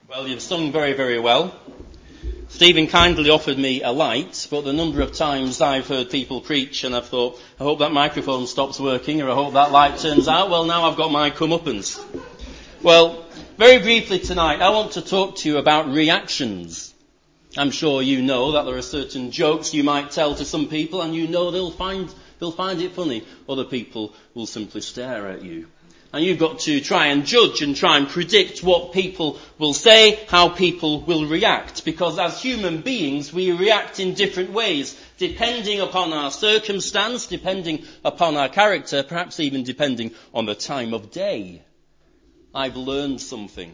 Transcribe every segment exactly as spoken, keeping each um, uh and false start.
Well, you've sung very, very well. Stephen kindly offered me a light, but the number of times I've heard people preach and I've thought, I hope that microphone stops working, or I hope that light turns out. Well, now I've got my comeuppance. Well, very briefly tonight, I want to talk to you about reactions. I'm sure you know that there are certain jokes you might tell to some people, and you know they'll find they'll find it funny. Other people will simply stare at you. And you've got to try and judge and try and predict what people will say, how people will react. Because as human beings, we react in different ways, depending upon our circumstance, depending upon our character, perhaps even depending on the time of day. I've learned something.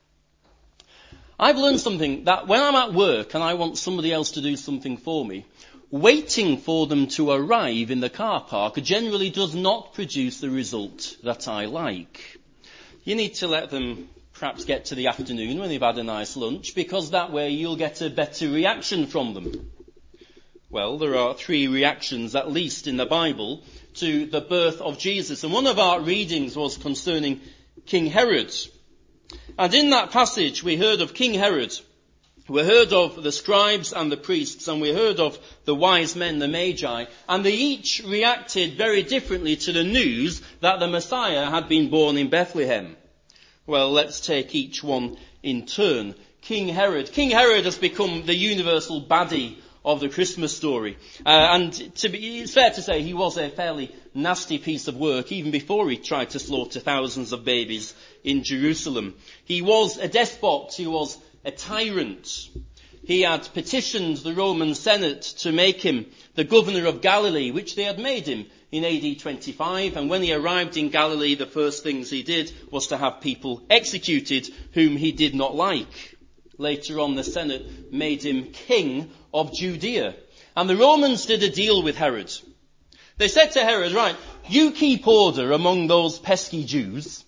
I've learned something that when I'm at work and I want somebody else to do something for me, waiting for them to arrive in the car park generally does not produce the result that I like. You need to let them perhaps get to the afternoon when they've had a nice lunch, because that way you'll get a better reaction from them. Well, there are three reactions, at least in the Bible, to the birth of Jesus. And one of our readings was concerning King Herod. And in that passage we heard of King Herod. We heard of the scribes and the priests, and we heard of the wise men, the Magi, and they each reacted very differently to the news that the Messiah had been born in Bethlehem. Well, let's take each one in turn. King Herod. King Herod has become the universal baddie of the Christmas story. Uh, and to be, it's fair to say he was a fairly nasty piece of work even before he tried to slaughter thousands of babies in Jerusalem. He was a despot. He was a tyrant. He had petitioned the Roman Senate to make him the governor of Galilee, which they had made him in A D twenty-five. And when he arrived in Galilee, the first things he did was to have people executed whom he did not like. Later on, the Senate made him king of Judea. And the Romans did a deal with Herod. They said to Herod, right, you keep order among those pesky Jews,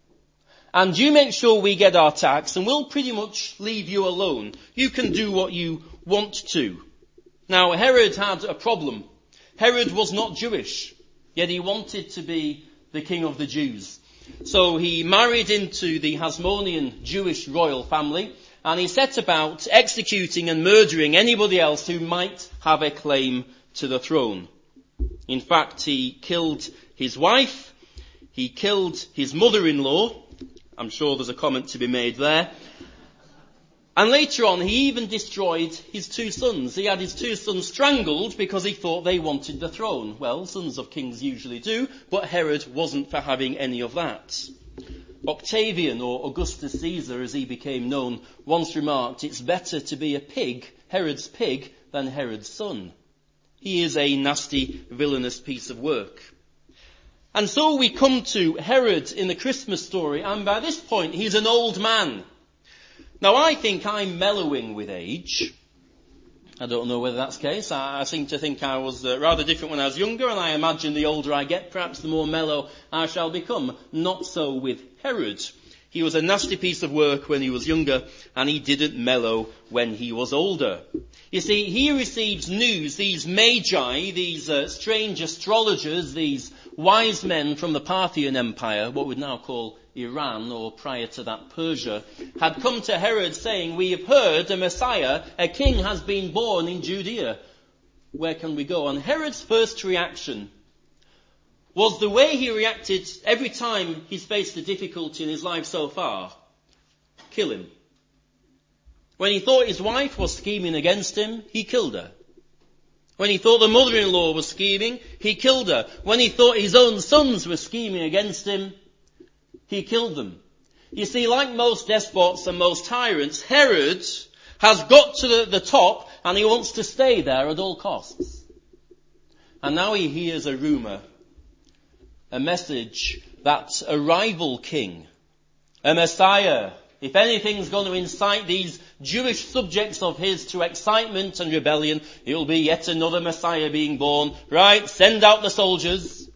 and you make sure we get our tax, and we'll pretty much leave you alone. You can do what you want to. Now, Herod had a problem. Herod was not Jewish, yet he wanted to be the king of the Jews. So he married into the Hasmonean Jewish royal family, and he set about executing and murdering anybody else who might have a claim to the throne. In fact, he killed his wife, he killed his mother-in-law. I'm sure there's a comment to be made there. And later on, he even destroyed his two sons. He had his two sons strangled because he thought they wanted the throne. Well, sons of kings usually do, but Herod wasn't for having any of that. Octavian, or Augustus Caesar as he became known, once remarked, it's better to be a pig, Herod's pig, than Herod's son. He is a nasty, villainous piece of work. And so we come to Herod in the Christmas story, and by this point he's an old man. Now I think I'm mellowing with age. I don't know whether that's the case. I, I seem to think I was uh, rather different when I was younger, and I imagine the older I get, perhaps the more mellow I shall become. Not so with Herod. He was a nasty piece of work when he was younger, and he didn't mellow when he was older. You see, he receives news, these magi, these uh, strange astrologers, these wise men from the Parthian Empire, what we'd now call Iran, or prior to that Persia, had come to Herod saying, we have heard a Messiah, a king has been born in Judea. Where can we go? And Herod's first reaction was the way he reacted every time he's faced a difficulty in his life so far. Kill him. When he thought his wife was scheming against him, he killed her. When he thought the mother-in-law was scheming, he killed her. When he thought his own sons were scheming against him, he killed them. You see, like most despots and most tyrants, Herod has got to the, the top, and he wants to stay there at all costs. And now he hears a rumour, a message that a rival king, a Messiah, if anything's going to incite these Jewish subjects of his to excitement and rebellion, it'll be yet another Messiah being born. Right, send out the soldiers.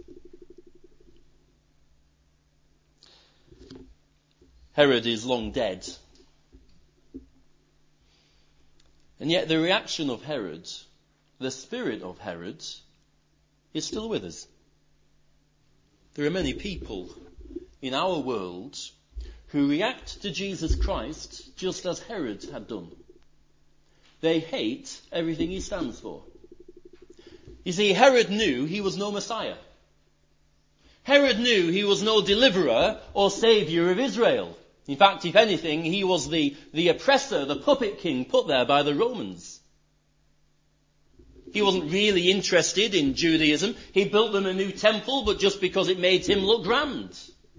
Herod is long dead. And yet the reaction of Herod, the spirit of Herod, is still with us. There are many people in our world who react to Jesus Christ just as Herod had done. They hate everything he stands for. You see, Herod knew he was no Messiah. Herod knew he was no deliverer or saviour of Israel. In fact, if anything, he was the, the oppressor, the puppet king put there by the Romans. He wasn't really interested in Judaism. He built them a new temple, but just because it made him look grand.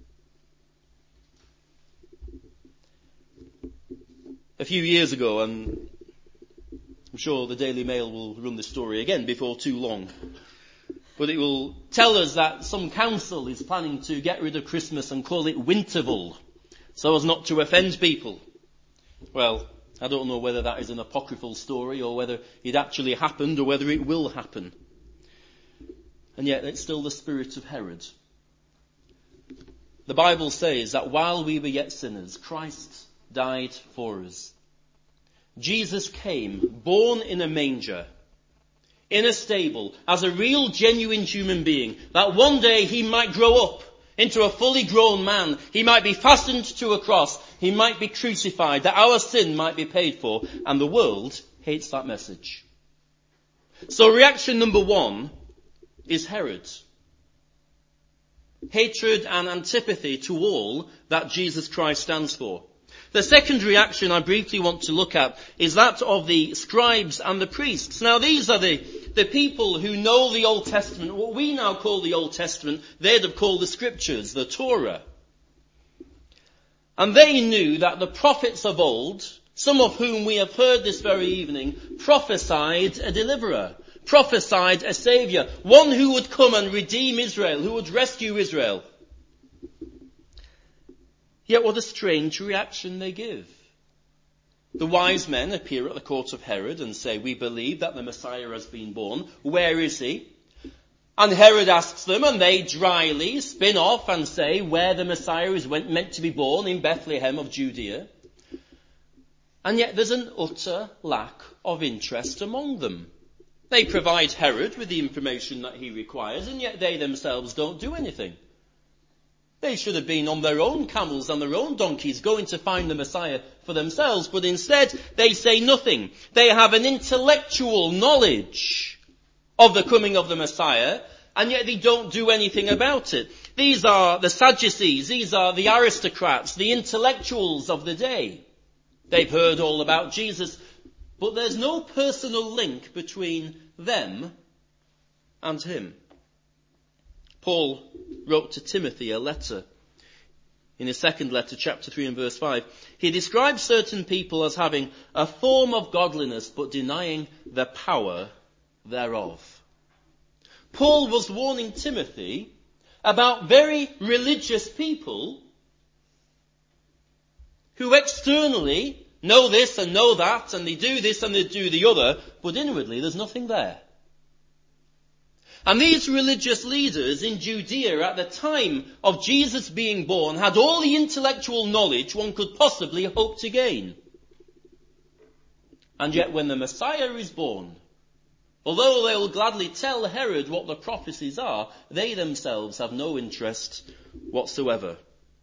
A few years ago, and I'm sure the Daily Mail will run this story again before too long, but it will tell us that some council is planning to get rid of Christmas and call it Winterval, so as not to offend people. Well, I don't know whether that is an apocryphal story or whether it actually happened or whether it will happen. And yet it's still the spirit of Herod. The Bible says that while we were yet sinners, Christ died for us. Jesus came, born in a manger, in a stable, as a real, genuine human being, that one day he might grow up into a fully grown man. He might be fastened to a cross. He might be crucified, that our sin might be paid for. And the world hates that message. So reaction number one is Herod. Hatred and antipathy to all that Jesus Christ stands for. The second reaction I briefly want to look at is that of the scribes and the priests. Now these are the, the people who know the Old Testament, what we now call the Old Testament, they'd have called the Scriptures, the Torah. And they knew that the prophets of old, some of whom we have heard this very evening, prophesied a deliverer, prophesied a saviour, one who would come and redeem Israel, who would rescue Israel. Yet what a strange reaction they give. The wise men appear at the court of Herod and say, "We believe that the Messiah has been born. Where is he?" And Herod asks them, and they dryly spin off and say where the Messiah is meant to be born, in Bethlehem of Judea. And yet there's an utter lack of interest among them. They provide Herod with the information that he requires, and yet they themselves don't do anything. They should have been on their own camels and their own donkeys going to find the Messiah for themselves, but instead they say nothing. They have an intellectual knowledge of the coming of the Messiah, and yet they don't do anything about it. These are the Sadducees, these are the aristocrats, the intellectuals of the day. They've heard all about Jesus, but there's no personal link between them and him. Paul wrote to Timothy a letter. In his second letter, chapter three and verse five, he describes certain people as having a form of godliness but denying the power thereof. Paul was warning Timothy about very religious people who externally know this and know that, and they do this and they do the other, but inwardly there's nothing there. And these religious leaders in Judea at the time of Jesus being born had all the intellectual knowledge one could possibly hope to gain. And yet when the Messiah is born, although they will gladly tell Herod what the prophecies are, they themselves have no interest whatsoever.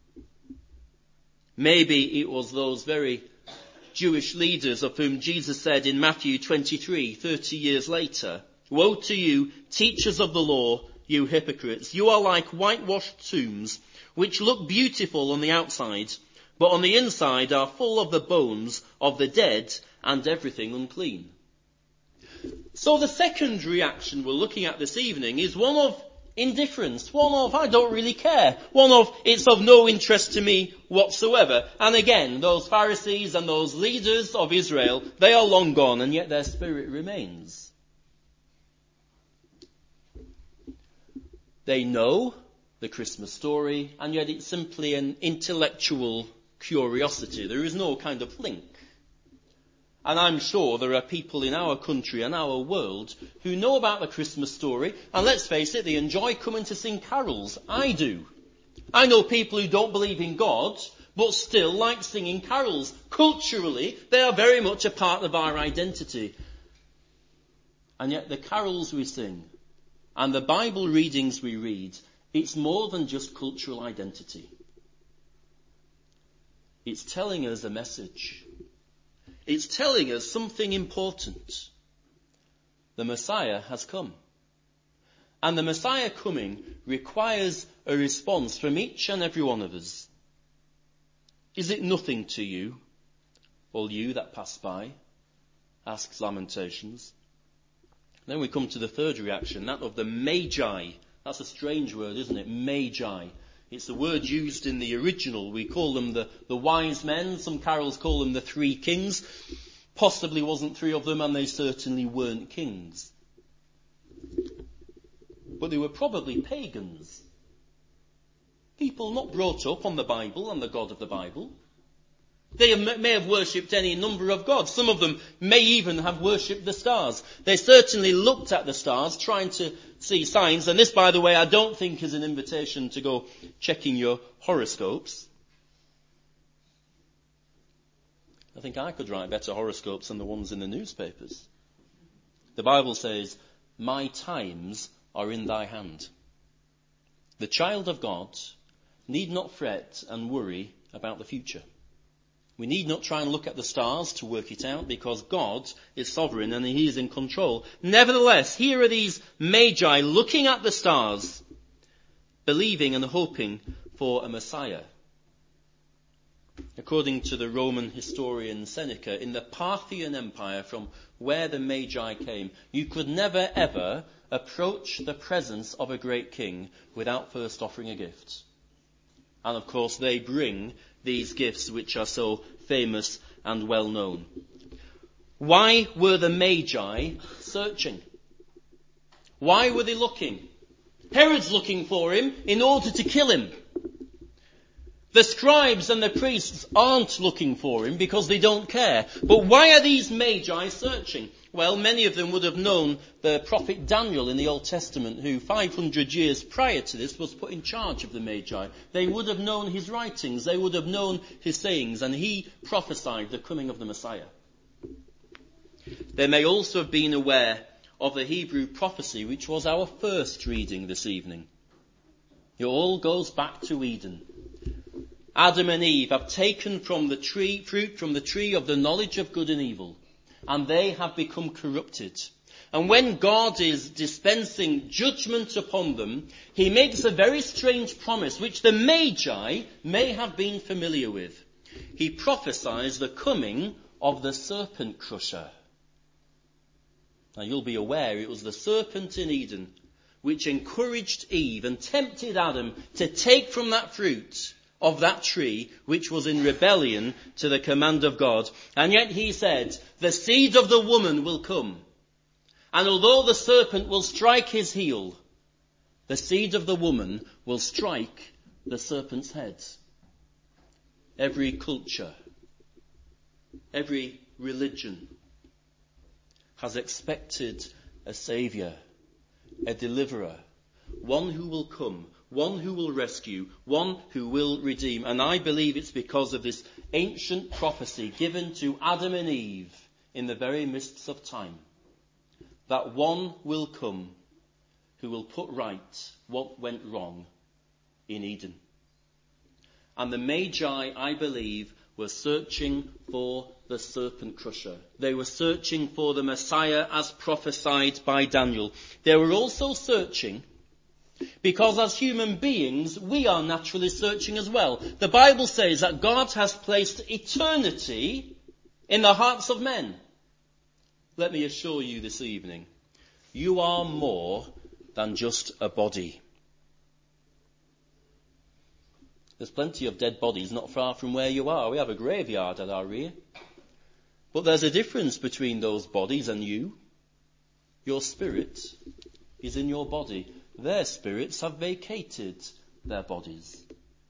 Maybe it was those very Jewish leaders of whom Jesus said in Matthew twenty-three, thirty years later, "Woe to you, teachers of the law, you hypocrites! You are like whitewashed tombs, which look beautiful on the outside, but on the inside are full of the bones of the dead and everything unclean." So the second reaction we're looking at this evening is one of indifference, one of "I don't really care," one of "it's of no interest to me whatsoever." And again, those Pharisees and those leaders of Israel, they are long gone, and yet their spirit remains. They know the Christmas story, and yet it's simply an intellectual curiosity. There is no kind of link. And I'm sure there are people in our country and our world who know about the Christmas story, and let's face it, they enjoy coming to sing carols. I do. I know people who don't believe in God, but still like singing carols. Culturally, they are very much a part of our identity. And yet the carols we sing, and the Bible readings we read, it's more than just cultural identity. It's telling us a message. It's telling us something important. The Messiah has come. And the Messiah coming requires a response from each and every one of us. Is it nothing to you, all you that pass by? Asks Lamentations. Then we come to the third reaction, that of the Magi. That's a strange word, isn't it? Magi. It's the word used in the original. We call them the, the wise men. Some carols call them the three kings. Possibly wasn't three of them, and they certainly weren't kings. But they were probably pagans. People not brought up on the Bible and the God of the Bible. They may have worshipped any number of gods. Some of them may even have worshipped the stars. They certainly looked at the stars, trying to see signs. And this, by the way, I don't think is an invitation to go checking your horoscopes. I think I could write better horoscopes than the ones in the newspapers. The Bible says, my times are in thy hand. The child of God need not fret and worry about the future. We need not try and look at the stars to work it out, because God is sovereign and he is in control. Nevertheless, here are these Magi looking at the stars, believing and hoping for a Messiah. According to the Roman historian Seneca, in the Parthian Empire, from where the Magi came, you could never ever approach the presence of a great king without first offering a gift. And of course they bring these gifts which are so famous and well known. Why were the Magi searching? Why were they looking? Herod's looking for him in order to kill him. The scribes and the priests aren't looking for him because they don't care. But why are these Magi searching? Well, many of them would have known the prophet Daniel in the Old Testament, who five hundred years prior to this was put in charge of the Magi. They would have known his writings, they would have known his sayings, and he prophesied the coming of the Messiah. They may also have been aware of the Hebrew prophecy, which was our first reading this evening. It all goes back to Eden. Adam and Eve have taken from the tree, fruit from the tree of the knowledge of good and evil, and they have become corrupted. And when God is dispensing judgment upon them, he makes a very strange promise, which the Magi may have been familiar with. He prophesies the coming of the serpent crusher. Now you'll be aware it was the serpent in Eden which encouraged Eve and tempted Adam to take from that fruit of that tree, which was in rebellion to the command of God. And yet he said, the seed of the woman will come. And although the serpent will strike his heel, the seed of the woman will strike the serpent's head. Every culture, every religion has expected a saviour, a deliverer, one who will come, one who will rescue, one who will redeem. And I believe it's because of this ancient prophecy given to Adam and Eve in the very mists of time, that one will come who will put right what went wrong in Eden. And the Magi, I believe, were searching for the serpent crusher. They were searching for the Messiah as prophesied by Daniel. They were also searching because as human beings, we are naturally searching as well. The Bible says that God has placed eternity in the hearts of men. Let me assure you this evening, you are more than just a body. There's plenty of dead bodies not far from where you are. We have a graveyard at our rear. But there's a difference between those bodies and you. Your spirit is in your body. Their spirits have vacated their bodies.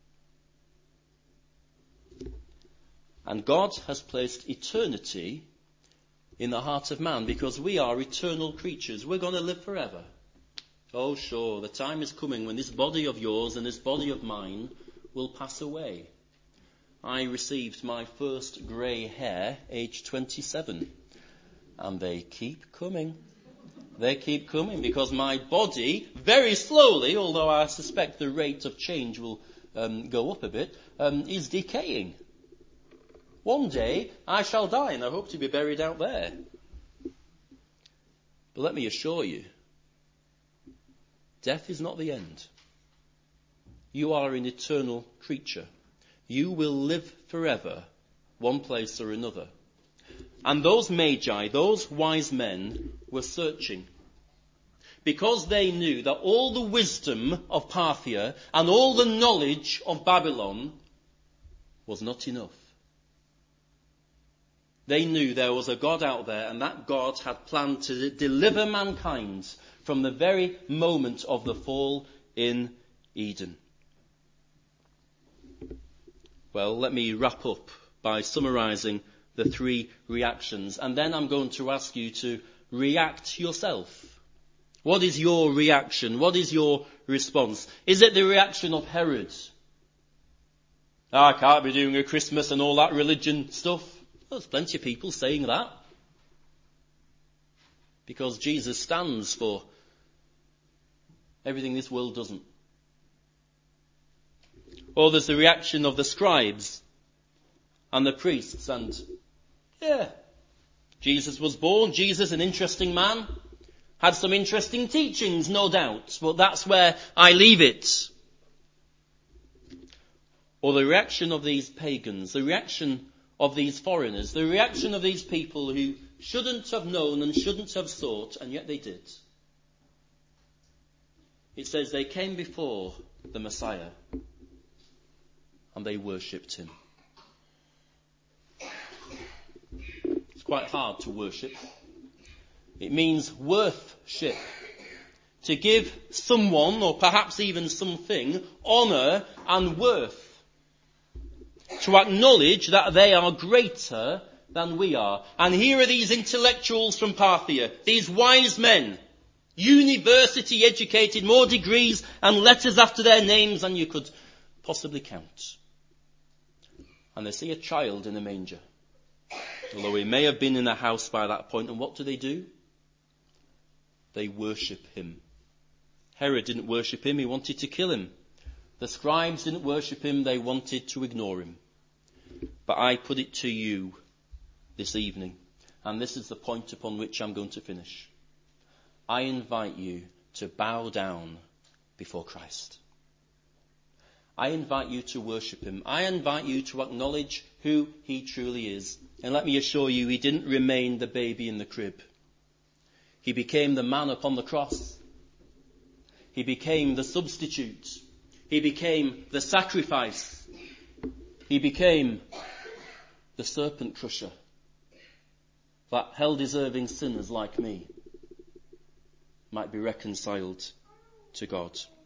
And God has placed eternity in the heart of man because we are eternal creatures. We're going to live forever. Oh, sure, the time is coming when this body of yours and this body of mine will pass away. I received my first grey hair aged twenty-seven. And they keep coming. They keep coming because my body, very slowly, although I suspect the rate of change will um, go up a bit, um, is decaying. One day I shall die, and I hope to be buried out there. But let me assure you, death is not the end. You are an eternal creature. You will live forever, one place or another. And those magi, those wise men, were searching, because they knew that all the wisdom of Parthia and all the knowledge of Babylon was not enough. They knew there was a God out there, and that God had planned to deliver mankind from the very moment of the fall in Eden. Well, let me wrap up by summarising the three reactions, and then I'm going to ask you to react yourself. What is your reaction? What is your response? Is it the reaction of Herod? Oh, I can't be doing a Christmas and all that religion stuff. Well, there's plenty of people saying that. Because Jesus stands for everything this world doesn't. Or there's the reaction of the scribes and the priests, and yeah, Jesus was born. Jesus, an interesting man, had some interesting teachings, no doubt, but that's where I leave it. Or the reaction of these pagans, the reaction of these foreigners, the reaction of these people who shouldn't have known and shouldn't have sought, and yet they did. It says they came before the Messiah and they worshipped him. It's quite hard to worship. It means worthship. To give someone, or perhaps even something, honour and worth. To acknowledge that they are greater than we are. And here are these intellectuals from Parthia, these wise men, university educated, more degrees and letters after their names than you could possibly count. And they see a child in a manger, although he may have been in a house by that point. And what do they do? They worship him. Herod didn't worship him, he wanted to kill him. The scribes didn't worship him, they wanted to ignore him. But I put it to you this evening, and this is the point upon which I'm going to finish. I invite you to bow down before Christ. I invite you to worship him. I invite you to acknowledge who he truly is. And let me assure you, he didn't remain the baby in the crib. He became the man upon the cross. He became the substitute. He became the sacrifice. He became the serpent crusher that hell-deserving sinners like me might be reconciled to God.